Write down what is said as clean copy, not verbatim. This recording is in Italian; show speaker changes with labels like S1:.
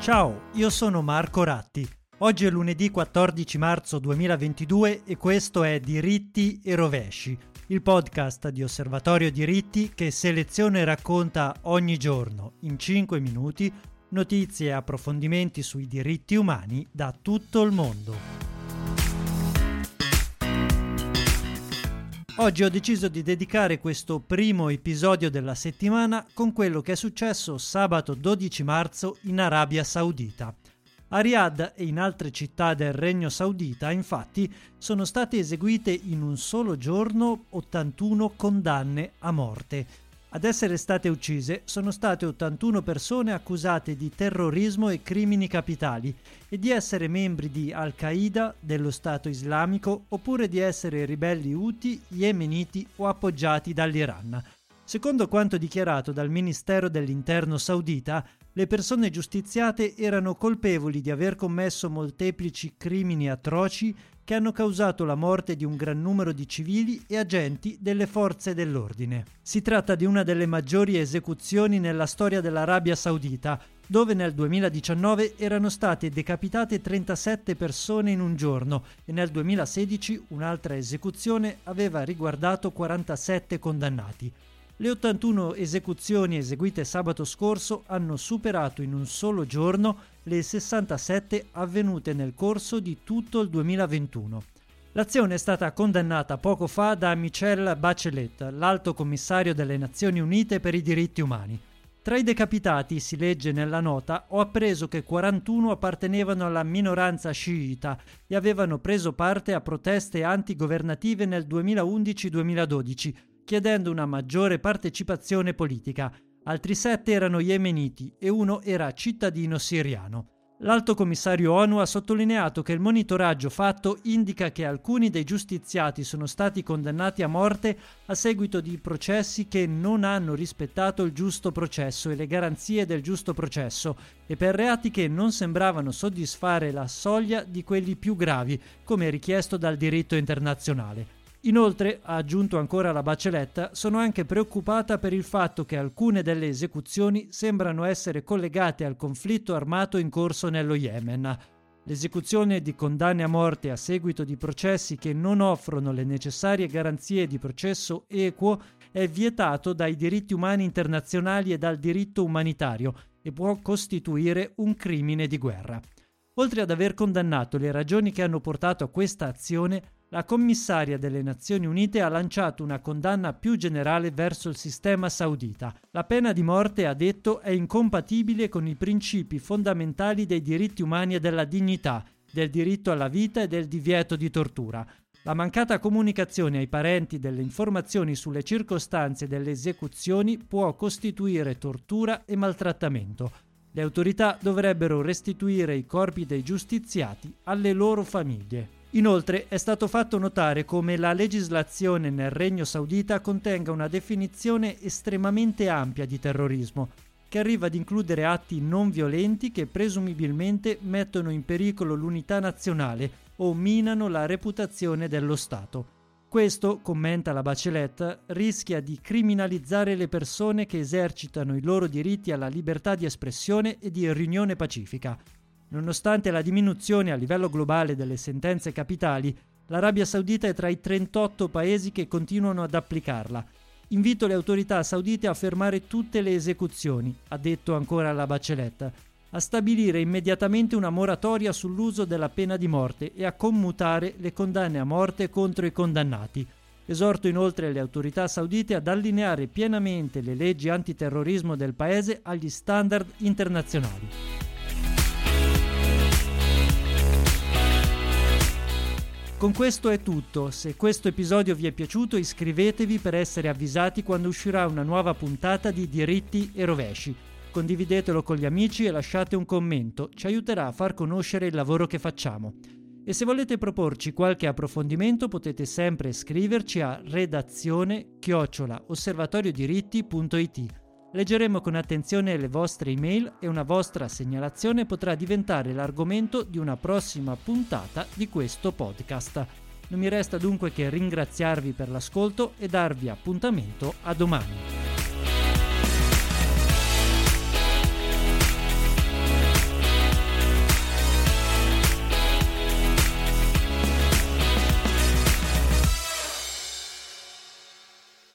S1: Ciao, io sono Marco Ratti. Oggi è lunedì 14 marzo 2022 e questo è Diritti e Rovesci, il podcast di Osservatorio Diritti che seleziona e racconta ogni giorno, in 5 minuti, notizie e approfondimenti sui diritti umani da tutto il mondo. Oggi ho deciso di dedicare questo primo episodio della settimana con quello che è successo sabato 12 marzo in Arabia Saudita. A Riyadh e in altre città del Regno Saudita, infatti, sono state eseguite in un solo giorno 81 condanne a morte. Ad essere state uccise sono state 81 persone accusate di terrorismo e crimini capitali e di essere membri di Al-Qaeda, dello Stato Islamico oppure di essere ribelli Houthi, yemeniti o appoggiati dall'Iran. Secondo quanto dichiarato dal Ministero dell'Interno saudita, le persone giustiziate erano colpevoli di aver commesso molteplici crimini atroci che hanno causato la morte di un gran numero di civili e agenti delle forze dell'ordine. Si tratta di una delle maggiori esecuzioni nella storia dell'Arabia Saudita, dove nel 2019 erano state decapitate 37 persone in un giorno e nel 2016 un'altra esecuzione aveva riguardato 47 condannati. Le 81 esecuzioni eseguite sabato scorso hanno superato in un solo giorno le 67 avvenute nel corso di tutto il 2021. L'azione è stata condannata poco fa da Michelle Bachelet, l'alto commissario delle Nazioni Unite per i diritti umani. Tra i decapitati, si legge nella nota, ho appreso che 41 appartenevano alla minoranza sciita e avevano preso parte a proteste antigovernative nel 2011-2012, chiedendo una maggiore partecipazione politica. Altri 7 erano yemeniti e uno era cittadino siriano. L'Alto Commissario ONU ha sottolineato che il monitoraggio fatto indica che alcuni dei giustiziati sono stati condannati a morte a seguito di processi che non hanno rispettato il giusto processo e le garanzie del giusto processo e per reati che non sembravano soddisfare la soglia di quelli più gravi, come richiesto dal diritto internazionale. Inoltre, ha aggiunto ancora la Bachelet, sono anche preoccupata per il fatto che alcune delle esecuzioni sembrano essere collegate al conflitto armato in corso nello Yemen. L'esecuzione di condanne a morte a seguito di processi che non offrono le necessarie garanzie di processo equo è vietato dai diritti umani internazionali e dal diritto umanitario e può costituire un crimine di guerra. Oltre ad aver condannato le ragioni che hanno portato a questa azione, la commissaria delle Nazioni Unite ha lanciato una condanna più generale verso il sistema saudita. La pena di morte, ha detto, è incompatibile con i principi fondamentali dei diritti umani e della dignità, del diritto alla vita e del divieto di tortura. La mancata comunicazione ai parenti delle informazioni sulle circostanze delle esecuzioni può costituire tortura e maltrattamento. Le autorità dovrebbero restituire i corpi dei giustiziati alle loro famiglie. Inoltre è stato fatto notare come la legislazione nel Regno Saudita contenga una definizione estremamente ampia di terrorismo, che arriva ad includere atti non violenti che presumibilmente mettono in pericolo l'unità nazionale o minano la reputazione dello Stato. Questo, commenta la Bachelet, rischia di criminalizzare le persone che esercitano i loro diritti alla libertà di espressione e di riunione pacifica. Nonostante la diminuzione a livello globale delle sentenze capitali, l'Arabia Saudita è tra i 38 paesi che continuano ad applicarla. Invito le autorità saudite a fermare tutte le esecuzioni, ha detto ancora la Bachelet, a stabilire immediatamente una moratoria sull'uso della pena di morte e a commutare le condanne a morte contro i condannati. Esorto inoltre le autorità saudite ad allineare pienamente le leggi antiterrorismo del paese agli standard internazionali. Con questo è tutto. Se questo episodio vi è piaciuto, iscrivetevi per essere avvisati quando uscirà una nuova puntata di Diritti e Rovesci. Condividetelo con gli amici e lasciate un commento, ci aiuterà a far conoscere il lavoro che facciamo. E se volete proporci qualche approfondimento potete sempre scriverci a redazione@osservatoriodiritti.it. Leggeremo con attenzione le vostre email e una vostra segnalazione potrà diventare l'argomento di una prossima puntata di questo podcast. Non mi resta dunque che ringraziarvi per l'ascolto e darvi appuntamento a domani.